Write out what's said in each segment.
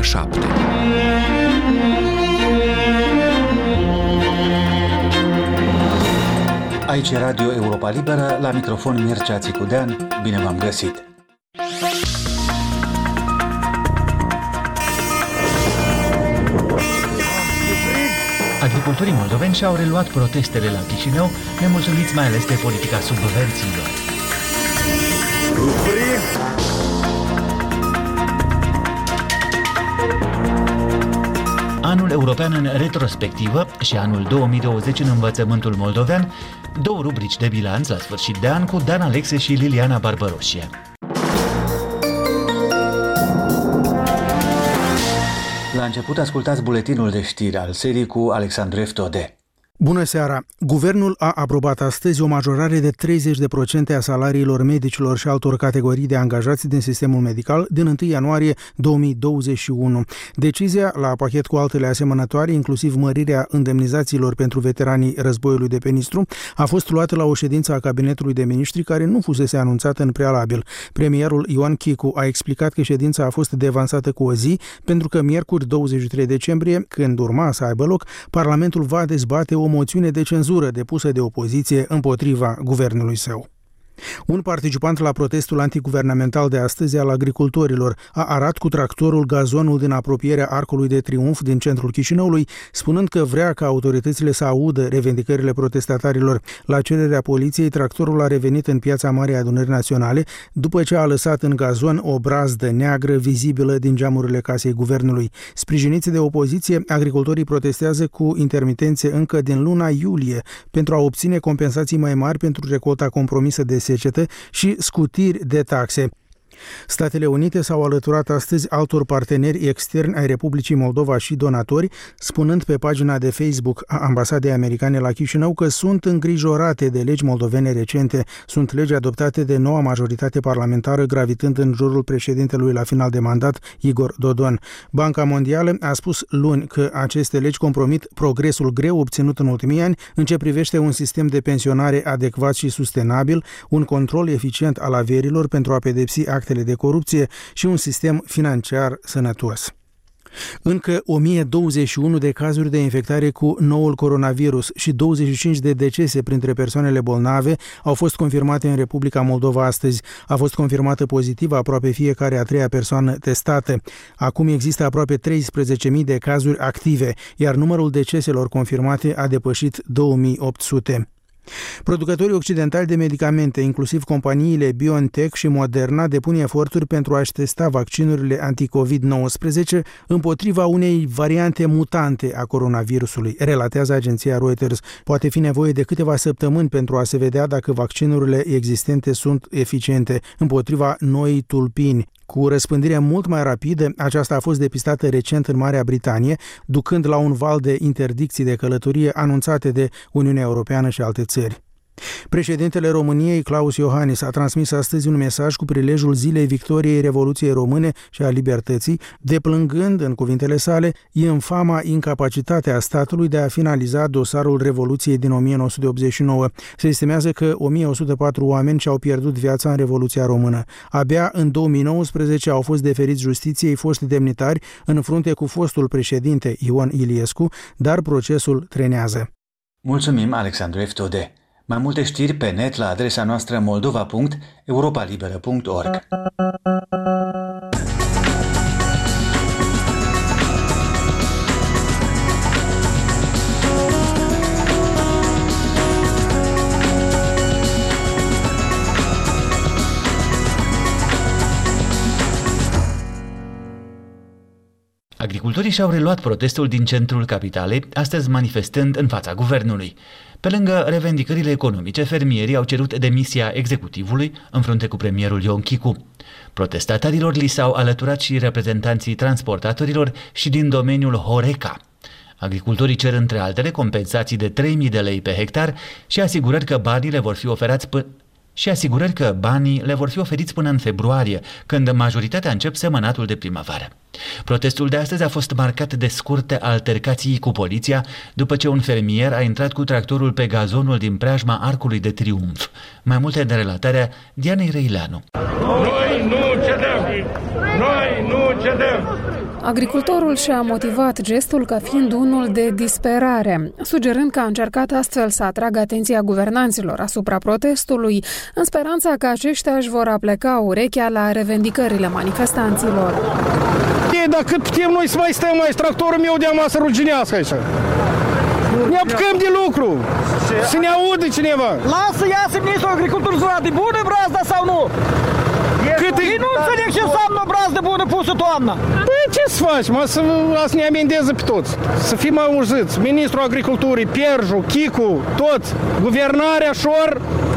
7. Aici e Radio Europa Liberă, la microfon Mircea Țicudean, bine v-am găsit! Agricultorii moldoveni și-au reluat protestele la Chișinău, nemulțumiți mai ales de politica subvențiilor. Anul european în retrospectivă și anul 2020 în învățământul moldovean, două rubrici de bilanț la sfârșit de an cu Dan Alexe și Liliana Barbaroșie. La început ascultați buletinul de știri al serii cu Alexandru Eftode. Bună seara! Guvernul a aprobat astăzi o majorare de 30% a salariilor medicilor și altor categorii de angajați din sistemul medical din 1 ianuarie 2021. Decizia, la pachet cu altele asemănătoare, inclusiv mărirea indemnizațiilor pentru veteranii războiului de pe Nistru, a fost luată la o ședință a Cabinetului de Miniștri care nu fusese anunțată în prealabil. Premierul Ioan Chicu a explicat că ședința a fost devansată cu o zi pentru că miercuri 23 decembrie, când urma să aibă loc, Parlamentul va dezbate o moțiune de cenzură depusă de opoziție împotriva guvernului său. Un participant la protestul antiguvernamental de astăzi al agricultorilor a arat cu tractorul gazonul din apropierea Arcului de Triunf din centrul Chișinăului, spunând că vrea ca autoritățile să audă revendicările protestatarilor. La cererea poliției, tractorul a revenit în piața Marii Adunări Naționale după ce a lăsat în gazon o brazdă neagră vizibilă din geamurile casei guvernului. Sprijiniți de opoziție, agricultorii protestează cu intermitențe încă din luna iulie pentru a obține compensații mai mari pentru recolta compromisă de secetă și scutiri de taxe. Statele Unite s-au alăturat astăzi altor parteneri externi ai Republicii Moldova și donatori, spunând pe pagina de Facebook a Ambasadei Americane la Chișinău că sunt îngrijorate de legi moldovene recente. Sunt legi adoptate de noua majoritate parlamentară, gravitând în jurul președintelui la final de mandat, Igor Dodon. Banca Mondială a spus luni că aceste legi compromit progresul greu obținut în ultimii ani în ce privește un sistem de pensionare adecvat și sustenabil, un control eficient al averilor pentru a pedepsi actele de corupție și un sistem financiar sănătos. Încă 1021 de cazuri de infectare cu noul coronavirus și 25 de decese printre persoanele bolnave au fost confirmate în Republica Moldova astăzi. A fost confirmată pozitivă aproape fiecare a treia persoană testată. Acum există aproape 13.000 de cazuri active, iar numărul deceselor confirmate a depășit 2800. Producătorii occidentali de medicamente, inclusiv companiile BioNTech și Moderna, depun eforturi pentru a-și testa vaccinurile anti-COVID-19 împotriva unei variante mutante a coronavirusului, relatează agenția Reuters. Poate fi nevoie de câteva săptămâni pentru a se vedea dacă vaccinurile existente sunt eficiente împotriva noii tulpini. Cu răspândire mult mai rapidă, aceasta a fost depistată recent în Marea Britanie, ducând la un val de interdicții de călătorie anunțate de Uniunea Europeană și alte țări. Președintele României, Claus Iohannis, a transmis astăzi un mesaj cu prilejul Zilei Victoriei Revoluției Române și a Libertății, deplângând, în cuvintele sale, infama incapacitatea statului de a finaliza dosarul Revoluției din 1989. Se estimează că 1104 oameni și-au pierdut viața în Revoluția Română. Abia în 2019 au fost deferiți justiției foști demnitari în frunte cu fostul președinte Ion Iliescu, dar procesul trenează. Mulțumim, Alexandru Eftode. Mai multe știri pe net la adresa noastră moldova.europalibera.org. Agricultorii și-au reluat protestul din centrul capitalei, astăzi manifestând în fața guvernului. Pe lângă revendicările economice, fermierii au cerut demisia executivului în frunte cu premierul Ioan Chicu. Protestatarilor li s-au alăturat și reprezentanții transportatorilor și din domeniul Horeca. Agricultorii cer între altele compensații de 3.000 de lei pe hectar și asigurări că banii le vor fi oferiți până în februarie, când majoritatea încep semănatul de primăvară. Protestul de astăzi a fost marcat de scurte altercații cu poliția, după ce un fermier a intrat cu tractorul pe gazonul din preajma Arcului de Triunf. Mai multe de relatarea Dianei Răileanu. Noi nu cedăm! Noi nu cedăm! Agricultorul și-a motivat gestul ca fiind unul de disperare, sugerând că a încercat astfel să atragă atenția guvernanților asupra protestului, în speranța că aceștia își vor apleca urechea la revendicările manifestanților. Dar cât putem noi să mai stăm aici, tractorul meu de-a masă ruginească aici. Ne apucăm de lucru, să ne audă cineva. Lasă, iasă ministrul agriculturii să vadă, bună brazda sau nu? Ei nu înțeleg ce înseamnă brazdă bună pusă toamna. Păi ce să faci, mă, să ne amendeze pe toți, să fim auziți. Ministrul agriculturii, Pierju, Chicu, toți, guvernarea Șor,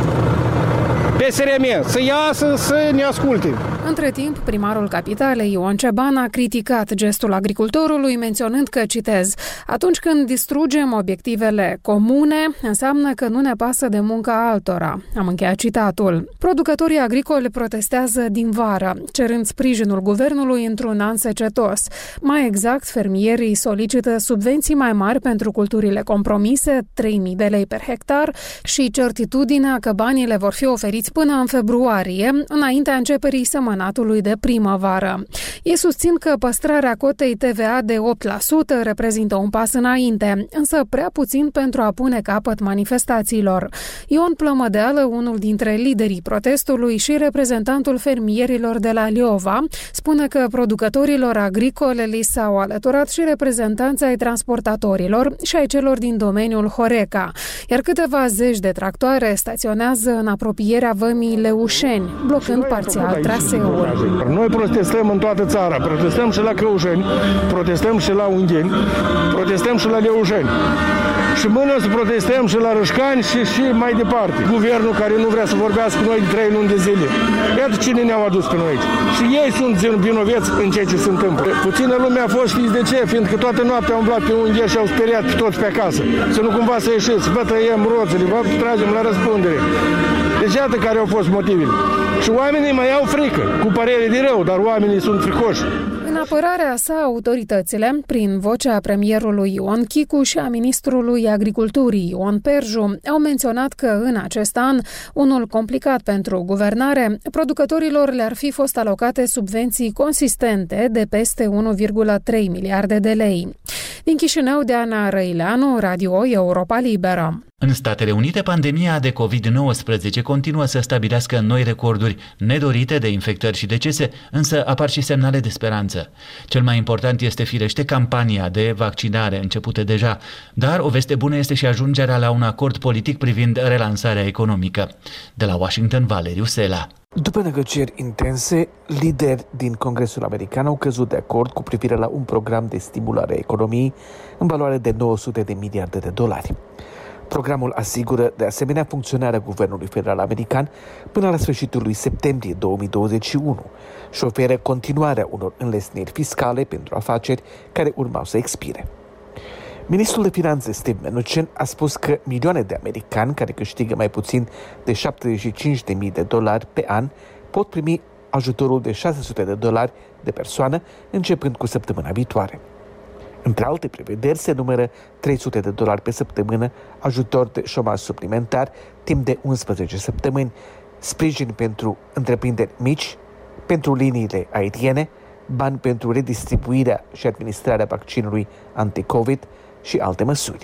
PSRM, să iasă, să ne asculte. Între timp, primarul capitalei, Ion Ceban, a criticat gestul agricultorului, menționând că, citez, atunci când distrugem obiectivele comune, înseamnă că nu ne pasă de munca altora. Am încheiat citatul. Producătorii agricoli protestează din vară, cerând sprijinul guvernului într-un an secetos. Mai exact, fermierii solicită subvenții mai mari pentru culturile compromise, 3.000 de lei per hectar, și certitudinea că banii le vor fi oferiți până în februarie, înaintea începerii sămănatului de primăvară. Ei susțin că păstrarea cotei TVA de 8% reprezintă un pas înainte, însă prea puțin pentru a pune capăt manifestațiilor. Ion Plămădeală, unul dintre liderii protestului și reprezentantul fermierilor de la Liova, spune că producătorilor agricole li s-au alăturat și reprezentanții ai transportatorilor și ai celor din domeniul Horeca, iar câteva zeci de tractoare staționează în apropierea vămii Leușeni, blocând parțial traseul. Noi protestăm în toată țara, protestăm și la Căușeni, protestăm și la Ungheni, protestăm și la Leușeni. Și mâine o să protestăm și la Rășcani și mai departe. Guvernul care nu vrea să vorbească cu noi de 3 luni de zile. Iată cine ne-au adus pe noi aici. Și ei sunt vinoveți în ceea ce se întâmplă. Puțină lume a fost, știți de ce? Fiindcă toată noaptea au umblat pe unghieri și au speriat pe toți pe acasă. Să nu cumva să ieșiți, vă tăiem roțele, vă tragem la răspundere. Deci iată care au fost motivele. Și oamenii mai au frică, cu părere de rău, dar oamenii sunt fricoși. În apărarea sa, autoritățile, prin vocea premierului Ion Chicu și a ministrului agriculturii Ion Perju, au menționat că în acest an, unul complicat pentru guvernare, producătorilor le-ar fi fost alocate subvenții consistente de peste 1,3 miliarde de lei. Din Chișinău, Diana Răileanu, Radio Europa Liberă. În Statele Unite, pandemia de COVID-19 continuă să stabilească noi recorduri nedorite de infectări și decese, însă apar și semnale de speranță. Cel mai important este firește campania de vaccinare începută deja, dar o veste bună este și ajungerea la un acord politic privind relansarea economică. De la Washington, Valeriu Sela. După negocieri intense, lideri din Congresul American au căzut de acord cu privire la un program de stimulare a economiei în valoare de 900 de miliarde de dolari. Programul asigură de asemenea funcționarea Guvernului Federal American până la sfârșitul lui septembrie 2021 și oferă continuarea unor înlesniri fiscale pentru afaceri care urmau să expire. Ministrul de Finanțe Steve Mnuchin a spus că milioane de americani care câștigă mai puțin de $75.000 pe an pot primi ajutorul de $600 de persoană începând cu săptămâna viitoare. Între alte prevederi se numără $300 pe săptămână, ajutor de șomaj suplimentar timp de 11 săptămâni, sprijin pentru întreprinderi mici, pentru liniile aeriene, bani pentru redistribuirea și administrarea vaccinului anti-COVID și alte măsuri.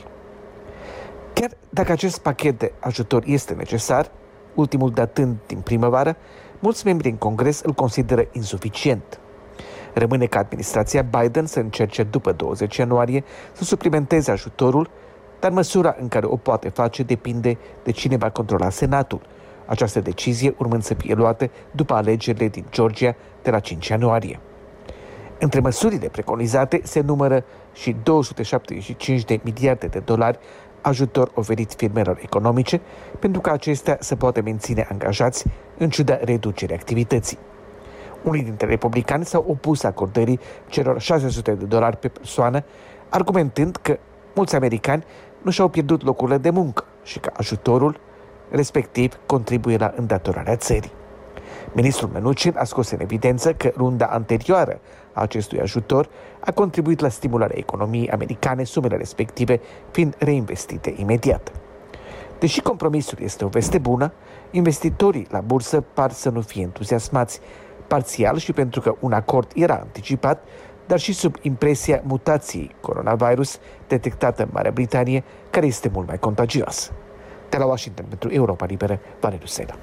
Chiar dacă acest pachet de ajutor este necesar, ultimul datând din primăvară, mulți membri în Congres îl consideră insuficient. Rămâne ca administrația Biden să încerce după 20 ianuarie să suplimenteze ajutorul, dar măsura în care o poate face depinde de cine va controla Senatul. Această decizie urmând să fie luată după alegerile din Georgia de la 5 ianuarie. Între măsurile preconizate se numără și 275 de miliarde de dolari ajutor oferit firmelor economice pentru ca acestea să poată menține angajați în ciuda reducerii activității. Unii dintre republicani s-au opus acordării celor $600 pe persoană, argumentând că mulți americani nu și-au pierdut locurile de muncă și că ajutorul respectiv contribuie la îndatorarea țării. Ministrul Mnuchin a scos în evidență că runda anterioară a acestui ajutor a contribuit la stimularea economiei americane, sumele respective fiind reinvestite imediat. Deși compromisul este o veste bună, investitorii la bursă par să nu fie entuziasmați, parțial și pentru că un acord era anticipat, dar și sub impresia mutației coronavirus detectată în Marea Britanie, care este mult mai contagioasă. De la Washington pentru Europa Liberă, Valeriu Sena.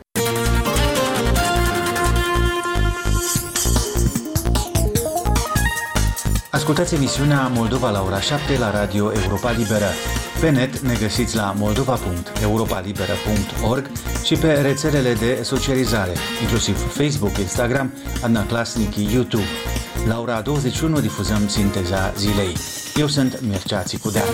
Ascultați emisiunea Moldova la ora 7 la Radio Europa Liberă. Pe net ne găsiți la moldova.europalibera.org și pe rețelele de socializare, inclusiv Facebook, Instagram, Adnaclasnic, YouTube. La ora 21 difuzăm Sinteza zilei. Eu sunt Mircea Țicudean.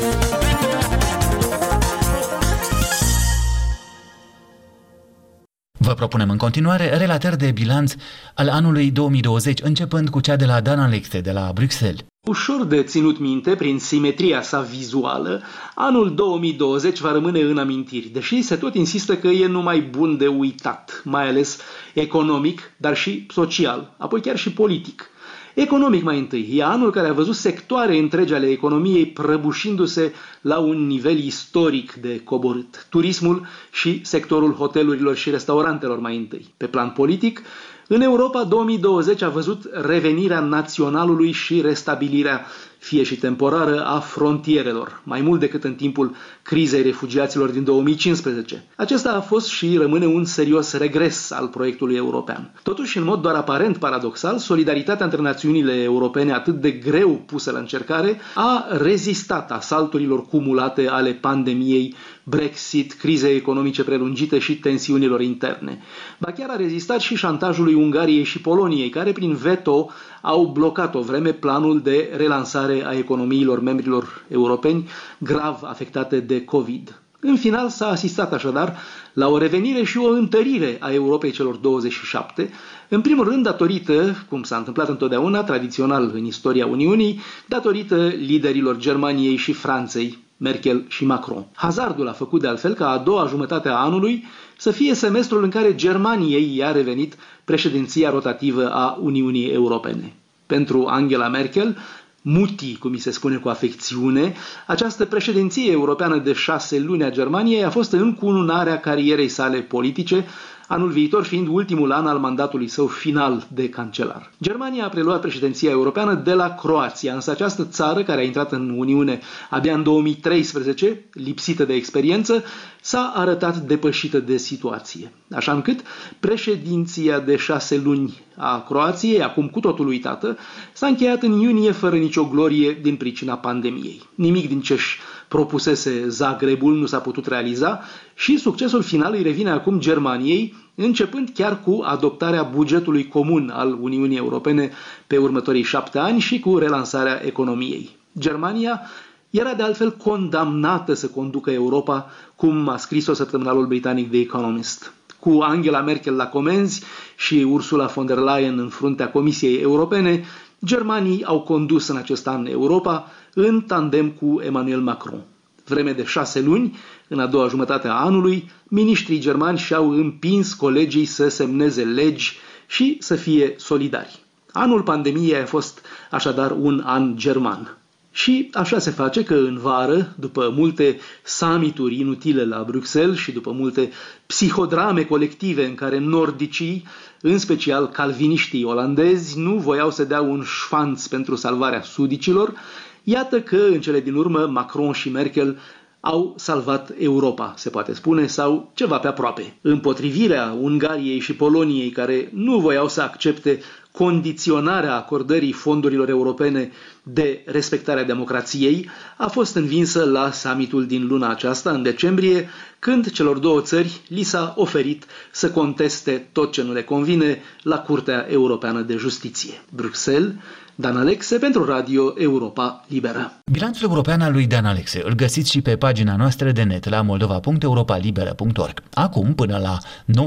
Vă propunem în continuare relatări de bilanț al anului 2020, începând cu cea de la Dan Alexe de la Bruxelles. Ușor de ținut minte, prin simetria sa vizuală, anul 2020 va rămâne în amintiri, deși se tot insistă că e numai bun de uitat, mai ales economic, dar și social, apoi chiar și politic. Economic mai întâi, e anul care a văzut sectoare întregi ale economiei prăbușindu-se la un nivel istoric de coborât. Turismul și sectorul hotelurilor și restaurantelor mai întâi. Pe plan politic, în Europa 2020 a văzut revenirea naționalului și restabilirea, fie și temporară, a frontierelor, mai mult decât în timpul crizei refugiaților din 2015. Acesta a fost și rămâne un serios regres al proiectului european. Totuși, în mod doar aparent paradoxal, solidaritatea între națiunile europene atât de greu pusă la încercare a rezistat asalturilor cumulate ale pandemiei, Brexit, crize economice prelungite și tensiunilor interne. Ba chiar a rezistat și șantajului Ungariei și Poloniei, care prin veto au blocat o vreme planul de relansare a economiilor membrilor europeni grav afectate de COVID. În final s-a asistat așadar la o revenire și o întărire a Europei celor 27, în primul rând datorită, cum s-a întâmplat întotdeauna, tradițional în istoria Uniunii, datorită liderilor Germaniei și Franței, Merkel și Macron. Hazardul a făcut de altfel ca a doua jumătate a anului să fie semestrul în care Germaniei i-a revenit președinția rotativă a Uniunii Europene. Pentru Angela Merkel, Mutti, cum mi se spune cu afecțiune, această președinție europeană de 6 luni a Germaniei a fost încununarea carierei sale politice, anul viitor fiind ultimul an al mandatului său final de cancelar. Germania a preluat președinția europeană de la Croația, însă această țară, care a intrat în Uniune abia în 2013, lipsită de experiență, s-a arătat depășită de situație. Așa încât președinția de 6 luni a Croației, acum cu totul uitată, s-a încheiat în iunie fără nicio glorie din pricina pandemiei. Nimic din ce-și propusese Zagrebul nu s-a putut realiza și succesul final îi revine acum Germaniei, începând chiar cu adoptarea bugetului comun al Uniunii Europene pe următorii 7 ani și cu relansarea economiei. Germania era de altfel condamnată să conducă Europa, cum a scris-o săptămânalul britanic The Economist. Cu Angela Merkel la comenzi și Ursula von der Leyen în fruntea Comisiei Europene, germanii au condus în acest an Europa în tandem cu Emmanuel Macron. Vreme de 6 luni, în a doua jumătate a anului, miniștrii germani și-au împins colegii să semneze legi și să fie solidari. Anul pandemiei a fost așadar un an german. Și așa se face că în vară, după multe summituri inutile la Bruxelles și după multe psihodrame colective în care nordicii, în special calviniștii olandezi, nu voiau să dea un șfanț pentru salvarea sudicilor, iată că în cele din urmă Macron și Merkel au salvat Europa, se poate spune, sau ceva pe aproape. Împotrivirea Ungariei și Poloniei, care nu voiau să accepte condiționarea acordării fondurilor europene de respectarea democrației, a fost învinsă la summitul din luna aceasta, în decembrie, când celor două țări li s-a oferit să conteste tot ce nu le convine la Curtea Europeană de Justiție. Bruxelles, Dan Alexe pentru Radio Europa Liberă. Bilanțul european al lui Dan Alexe îl găsiți și pe pagina noastră de net la moldova.europalibera.org. Acum, până la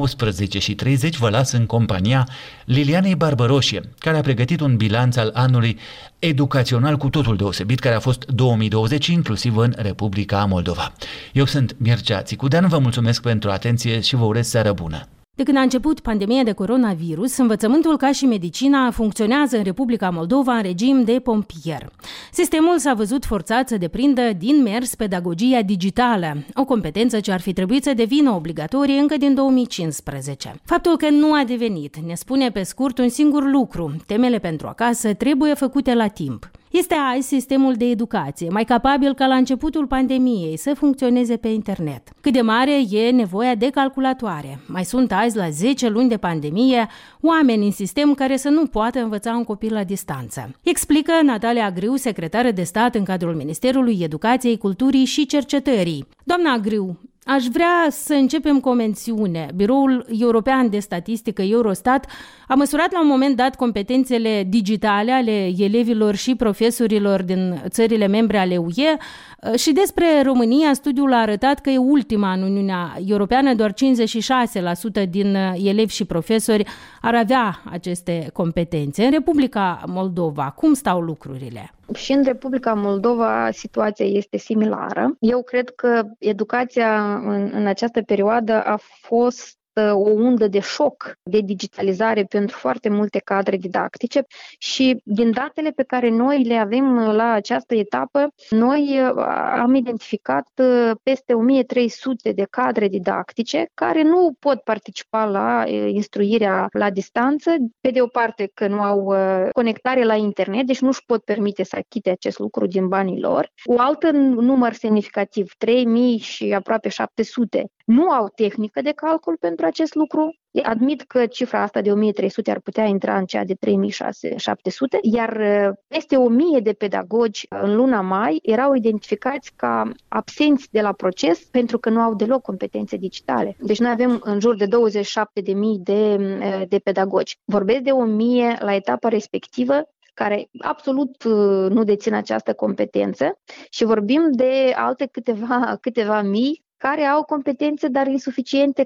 19:30, vă las în compania Lilianei Barbăroșie, care a pregătit un bilanț al anului educațional cu totul deosebit, care a fost 2020, inclusiv în Republica Moldova. Eu sunt Mircea Țicudean, vă mulțumesc pentru atenție și vă urez seară bună. De când a început pandemia de coronavirus, învățământul ca și medicina funcționează în Republica Moldova în regim de pompier. Sistemul s-a văzut forțat să deprindă din mers pedagogia digitală, o competență ce ar fi trebuit să devină obligatorie încă din 2015. Faptul că nu a devenit ne spune pe scurt un singur lucru: temele pentru acasă trebuie făcute la timp. Este azi sistemul de educație mai capabil ca la începutul pandemiei să funcționeze pe internet. Cât de mare e nevoia de calculatoare? Mai sunt azi, la 10 luni de pandemie, oameni în sistem care să nu poată învăța un copil la distanță. Explică Natalia Agriu, secretară de stat în cadrul Ministerului Educației, Culturii și Cercetării. Doamna Agriu, aș vrea să începem cu o mențiune. Biroul European de Statistică, Eurostat, a măsurat la un moment dat competențele digitale ale elevilor și profesorilor din țările membre ale UE și despre România studiul a arătat că e ultima în Uniunea Europeană, doar 56% din elevi și profesori ar avea aceste competențe. În Republica Moldova, cum stau lucrurile? Și în Republica Moldova situația este similară. Eu cred că educația în această perioadă a fost o undă de șoc de digitalizare pentru foarte multe cadre didactice și din datele pe care noi le avem la această etapă, noi am identificat peste 1300 de cadre didactice care nu pot participa la instruirea la distanță, pe de o parte că nu au conectare la internet, deci nu își pot permite să achite acest lucru din banii lor. Un alt număr semnificativ, 3000 și aproape 700, nu au tehnică de calcul pentru acest lucru. Admit că cifra asta de 1300 ar putea intra în cea de 3700, iar peste 1000 de pedagogi în luna mai erau identificați ca absenți de la proces pentru că nu au deloc competențe digitale. Deci noi avem în jur de 27.000 de pedagogi. Vorbesc de 1000 la etapa respectivă care absolut nu dețin această competență și vorbim de alte câteva mii care au competențe, dar insuficiente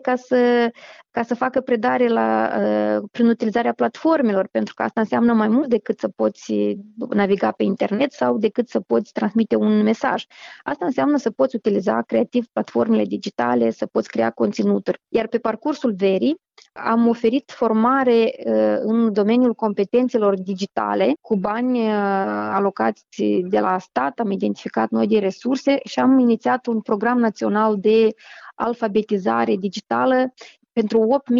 ca să facă predare prin utilizarea platformelor, pentru că asta înseamnă mai mult decât să poți naviga pe internet sau decât să poți transmite un mesaj. Asta înseamnă să poți utiliza creativ platformele digitale, să poți crea conținuturi. Iar pe parcursul verii am oferit formare în domeniul competențelor digitale cu bani alocați de la stat, am identificat noi de resurse și am inițiat un program național de alfabetizare digitală pentru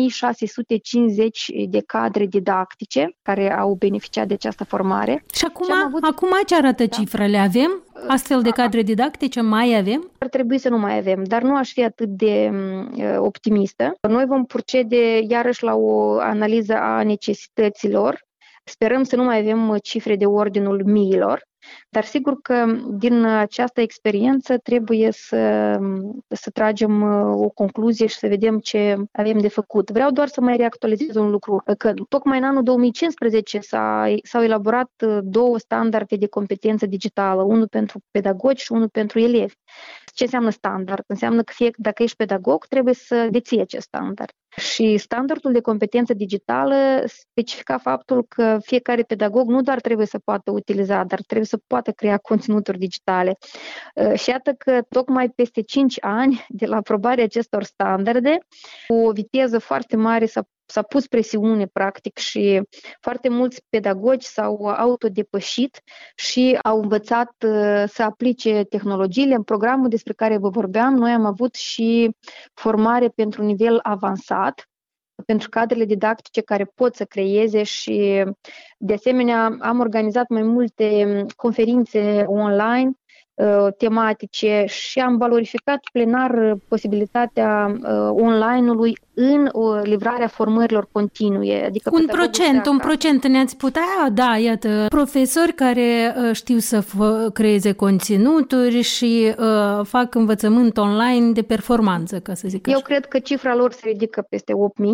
8650 de cadre didactice care au beneficiat de această formare. Și acum ce arată cifrele? Avem astfel de cadre didactice? Mai avem? Ar trebui să nu mai avem, dar nu aș fi atât de optimistă. Noi vom procede iarăși la o analiză a necesităților. Sperăm să nu mai avem cifre de ordinul miilor. Dar sigur că din această experiență trebuie să tragem o concluzie și să vedem ce avem de făcut. Vreau doar să mai reactualizez un lucru, că tocmai în anul 2015 s-au elaborat 2 standarde de competență digitală, unul pentru pedagogi și unul pentru elevi. Ce înseamnă standard? Înseamnă că dacă ești pedagog, trebuie să deții acest standard. Și standardul de competență digitală specifica faptul că fiecare pedagog nu doar trebuie să poată utiliza, dar trebuie să poată crea conținuturi digitale. Și iată că tocmai peste 5 ani de la aprobarea acestor standarde, cu o viteză foarte mare s-a pus presiune, practic, și foarte mulți pedagogi s-au autodepășit și au învățat să aplice tehnologiile. În programul despre care vă vorbeam, noi am avut și formare pentru nivel avansat, pentru cadrele didactice care pot să creeze și, de asemenea, am organizat mai multe conferințe online tematice și am valorificat plenar posibilitatea online-ului în livrarea formărilor continue. Adică un procent ne-ați putea da, iată, profesori care știu să creeze conținuturi și fac învățământ online de performanță, ca să zic așa. Eu cred că cifra lor se ridică peste 8.000.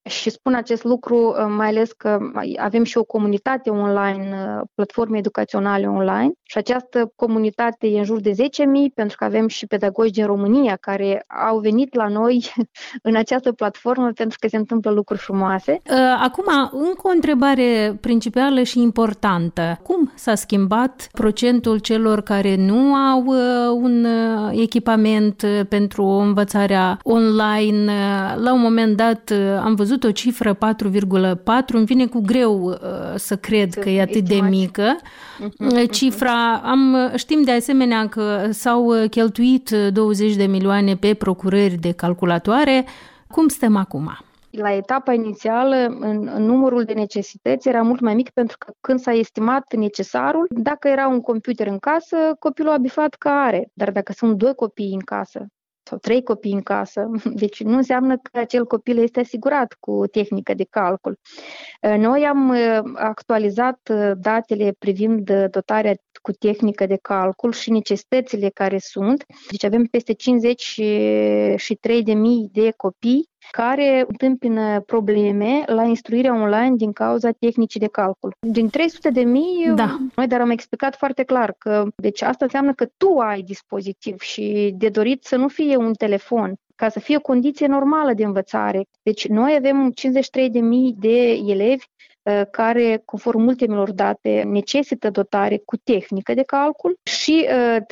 Și spun acest lucru mai ales că avem și o comunitate online, platforme educaționale online, și această comunitate e în jur de 10.000, pentru că avem și pedagogi din România care au venit la noi în această platformă pentru că se întâmplă lucruri frumoase. Acum, încă o întrebare principală și importantă. Cum s-a schimbat procentul celor care nu au un echipament pentru învățarea online? La un moment dat am văzut o cifră 4,4, îmi vine cu greu să cred că e atât de mică. Cifra, știm de asemenea că s-au cheltuit 20 de milioane pe procurări de calculatoare. Cum stăm acum? La etapa inițială, în numărul de necesități era mult mai mic, pentru că când s-a estimat necesarul, dacă era un computer în casă, copilul a bifat că are. Dar dacă sunt 2 copii în casă sau 3 copii în casă, deci nu înseamnă că acel copil este asigurat cu tehnică de calcul. Noi am actualizat datele privind dotarea cu tehnică de calcul și necesitățile care sunt. Deci avem peste 53.000 de copii care întâmpină probleme la instruirea online din cauza tehnicii de calcul. Din 300.000, noi dar am explicat foarte clar că deci asta înseamnă că tu ai dispozitiv și de dorit să nu fie un telefon, ca să fie o condiție normală de învățare. Deci noi avem 53.000 de elevi care, conform ultimelor date, necesită dotare cu tehnică de calcul și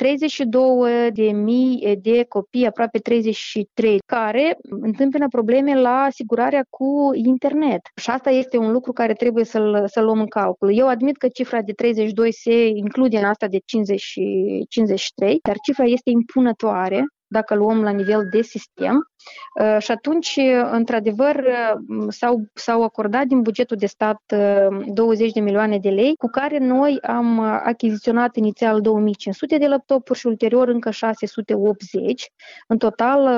32.000 de copii, aproape 33, care întâmpină probleme la asigurarea cu internet. Și asta este un lucru care trebuie să-l luăm în calcul. Eu admit că cifra de 32 se include în asta de 53, dar cifra este impunătoare dacă luăm la nivel de sistem. Și atunci, într-adevăr, s-au acordat din bugetul de stat 20 de milioane de lei, cu care noi am achiziționat inițial 2500 de laptopuri și ulterior încă 680. În total,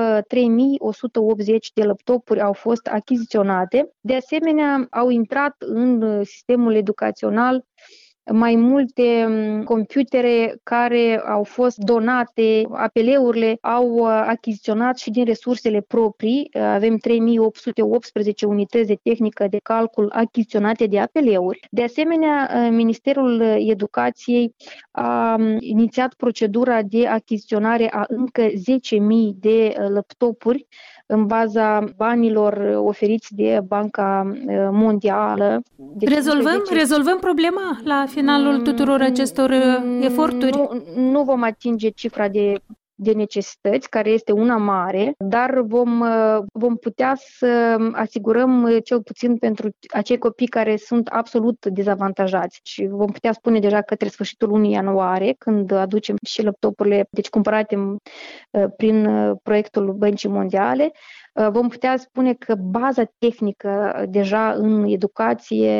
3180 de laptopuri au fost achiziționate. De asemenea, au intrat în sistemul educațional mai multe computere care au fost donate, APL-urile au achiziționat și din resursele proprii. Avem 3818 unități de tehnică de calcul achiziționate de APL-uri. De asemenea, Ministerul Educației a inițiat procedura de achiziționare a încă 10.000 de laptopuri în baza banilor oferiți de Banca Mondială. Deci rezolvăm problema la finalul tuturor acestor eforturi? Nu vom atinge cifra de necesități, care este una mare, dar vom putea să asigurăm cel puțin pentru acei copii care sunt absolut dezavantajați. Și vom putea spune deja către sfârșitul lunii ianuarie, când aducem și laptopurile, deci cumpărate prin proiectul Băncii Mondiale, vom putea spune că baza tehnică deja în educație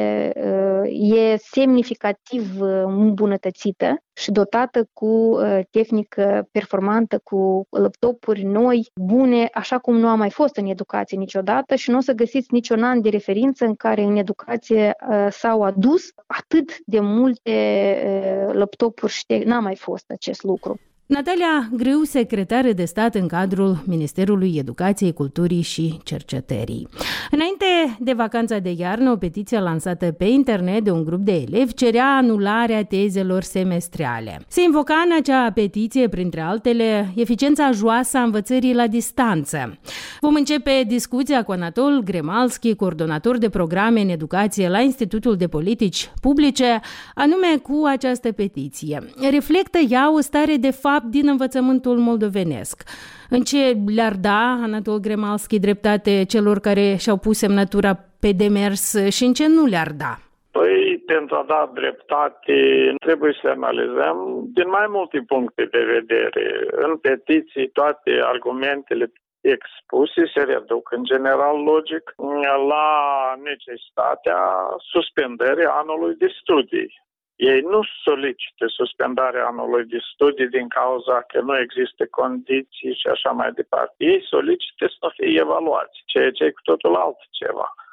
e semnificativ îmbunătățită și dotată cu tehnică performantă, cu laptopuri noi, bune, așa cum nu a mai fost în educație niciodată și nu o să găsiți niciun an de referință în care în educație s-au adus atât de multe laptopuri și n-a mai fost acest lucru. Natalia Grâu, secretară de stat în cadrul Ministerului Educației, Culturii și Cercetării. Înainte de vacanța de iarnă, o petiție lansată pe internet de un grup de elevi cerea anularea tezelor semestriale. Se invoca în acea petiție, printre altele, eficiența joasă a învățării la distanță. Vom începe discuția cu Anatol Gremalski, coordonator de programe în educație la Institutul de Politici Publice, anume cu această petiție. Reflectă ea o stare de fapt din învățământul moldovenesc. În ce le-ar da, Anatol Gremalski, dreptate celor care și-au pus semnătura pe demers și în ce nu le-ar da? Păi, pentru a da dreptate, trebuie să analizăm din mai multe puncte de vedere. În petiții, toate argumentele expuse se reduc în general logic la necesitatea suspendării anului de studii. Ei nu solicită suspendarea anului de studii din cauza că nu există condiții și așa mai departe. Ei solicită să nu fie evaluați, ceea ce e cu totul altceva.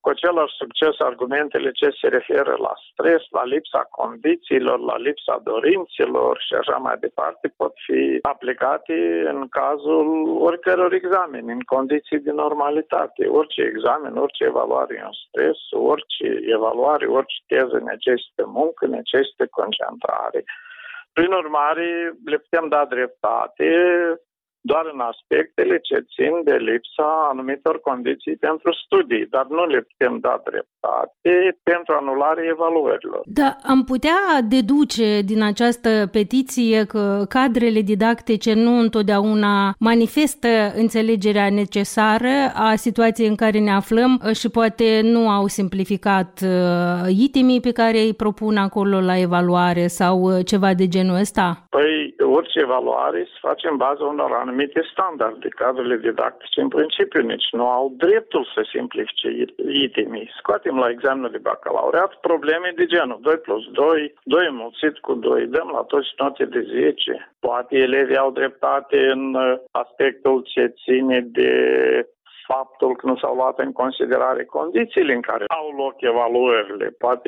cu același succes argumentele ce se referă la stres, la lipsa condițiilor, la lipsa dorințelor și așa mai departe, pot fi aplicate în cazul oricăror examen, în condiții de normalitate. Orice examen, orice evaluare e un stres, orice evaluare, orice teză necesită muncă, necesită concentrare. Prin urmare, le putem da dreptate doar în aspectele ce țin de lipsa anumitor condiții pentru studii, dar nu le putem da dreptate pentru anularea evaluărilor. Da, am putea deduce din această petiție că cadrele didactice nu întotdeauna manifestă înțelegerea necesară a situației în care ne aflăm și poate nu au simplificat itemii pe care îi propun acolo la evaluare sau ceva de genul ăsta? Păi, orice evaluare se face în baza unor anumite standarde. Cadrele didactice, în principiu, nici nu au dreptul să simplifice itemii. Scoatem la examenul de bacalaureat probleme de genul 2+2, 2 înmulțit cu 2, dăm la toți note de 10. Poate elevii au dreptate în aspectul ce ține de faptul că nu s-au luat în considerare condițiile în care au loc evaluările. Poate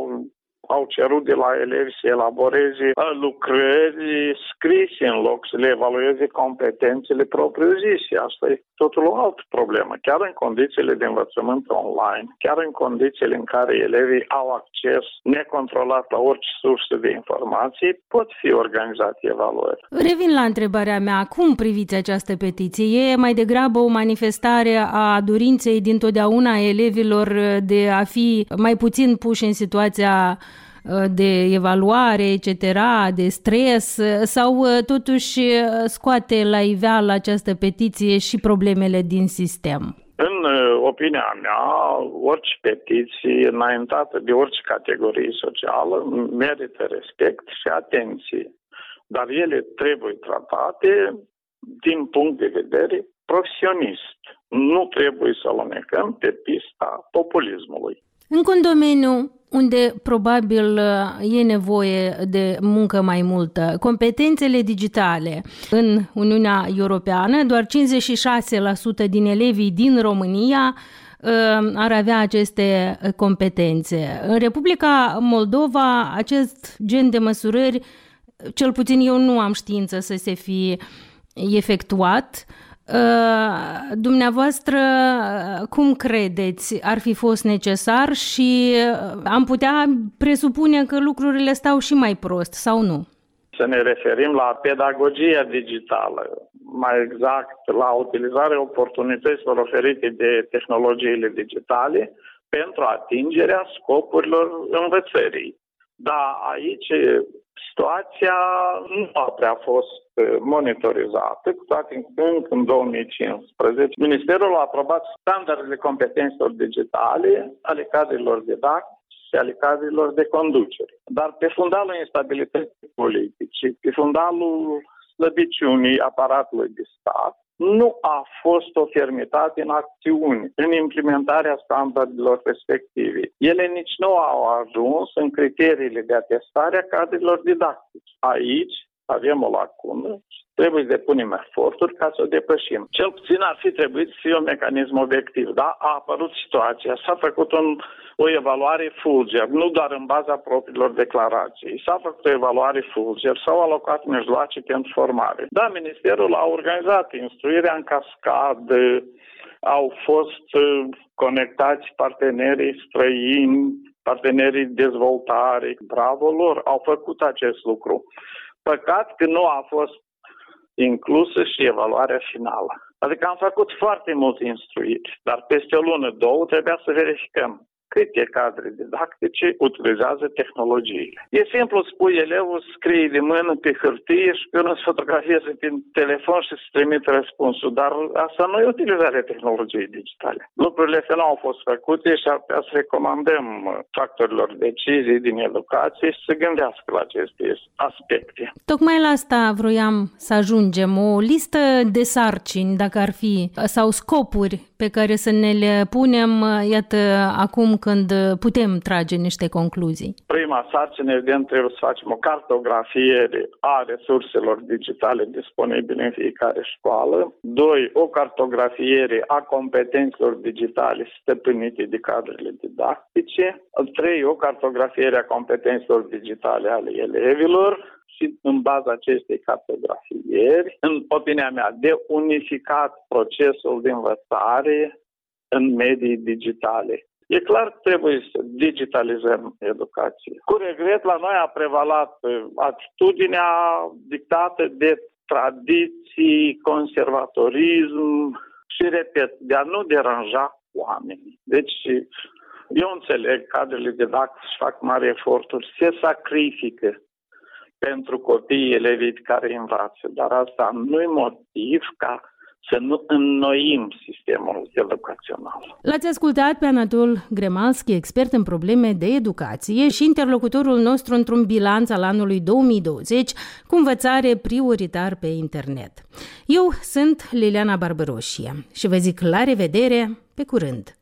au cerut de la elevi să elaboreze lucrări scrise în loc să le evalueze competențele propriu-zise. Asta e totul o altă problemă. Chiar în condițiile de învățământ online, chiar în condițiile în care elevii au acces necontrolat la orice sursă de informații, pot fi organizate evaluări. Revin la întrebarea mea. Cum priviți această petiție? E mai degrabă o manifestare a dorinței dintotdeauna a elevilor de a fi mai puțin puși în situația de evaluare, etc., de stres, sau totuși scoate la iveală această petiție și problemele din sistem? În opinia mea, orice petiție înaintată de orice categorie socială merită respect și atenție, dar ele trebuie tratate din punct de vedere profesionist. Nu trebuie să alunecăm pe pista populismului. Încă un domeniu unde probabil e nevoie de muncă mai multă. Competențele digitale. În Uniunea Europeană, doar 56% din elevii din România ar avea aceste competențe. În Republica Moldova, acest gen de măsurări, cel puțin eu nu am știință să se fi efectuat. Dumneavoastră, cum credeți, ar fi fost necesar și am putea presupune că lucrurile stau și mai prost, sau nu? Să ne referim la pedagogia digitală, mai exact la utilizarea oportunităților oferite de tehnologiile digitale pentru atingerea scopurilor învățării. Da, aici situația nu a prea fost monitorizată, cu toate încă în 2015. Ministerul a aprobat standardele competențelor digitale ale cadrelor didactice și ale cadrelor de conducere. Dar pe fundalul instabilității politice, pe fundalul slăbiciunii aparatului de stat, nu a fost o fermitate în acțiuni, în implementarea standardelor respective. Ele nici nu au ajuns în criteriile de atestare a cadrelor didactice. Aici avem o lacună și trebuie să depunem eforturi ca să o depășim. Cel puțin ar fi trebuit să fie un mecanism obiectiv. Da? A apărut situația, s-a făcut o evaluare Fulger, nu doar în baza propriilor declarații. S-a făcut o evaluare Fulger, s-au alocat mijloace pentru formare. Da, Ministerul a organizat instruirea în cascadă, au fost conectați partenerii străini, partenerii de dezvoltare. Bravo lor, au făcut acest lucru. Păcat că nu a fost inclusă și evaluarea finală. Adică am făcut foarte multe instruiri, dar peste o lună, două, trebuia să verificăm câte cadre didactice utilizează tehnologiile. E simplu, spui elevul, scrie de mână pe hârtie și pe urmă să fotografieze pe telefon și să trimite răspunsul, dar asta nu e utilizarea tehnologiei digitale. Lucrurile astea nu au fost făcute și ar putea să recomandăm factorilor decizii din educație să se gândească la aceste aspecte. Tocmai la asta vroiam să ajungem, o listă de sarcini, dacă ar fi, sau scopuri pe care să ne le punem, iată, acum când putem trage niște concluzii? Prima sarcină, evident, trebuie să facem o cartografiere a resurselor digitale disponibile în fiecare școală. 2. O cartografiere a competențelor digitale stăpânite de cadrele didactice. 3. O cartografiere a competențelor digitale ale elevilor. Și în baza acestei cartografieri, în opinia mea, de unificat procesul de învățare în medii digitale. E clar că trebuie să digitalizăm educația. Cu regret, la noi a prevalat atitudinea dictată de tradiții, conservatorism și, repet, de a nu deranja oamenii. Deci, eu înțeleg, cadrele didactice fac mari eforturi, se sacrifică pentru copiii, elevii care învață, dar asta nu e motiv ca să nu înnoim sistemul educațional. L-ați ascultat pe Anatol Gremalski, expert în probleme de educație și interlocutorul nostru într-un bilanț al anului 2020 cu învățare prioritar pe internet. Eu sunt Liliana Barbaroșie și vă zic la revedere, pe curând!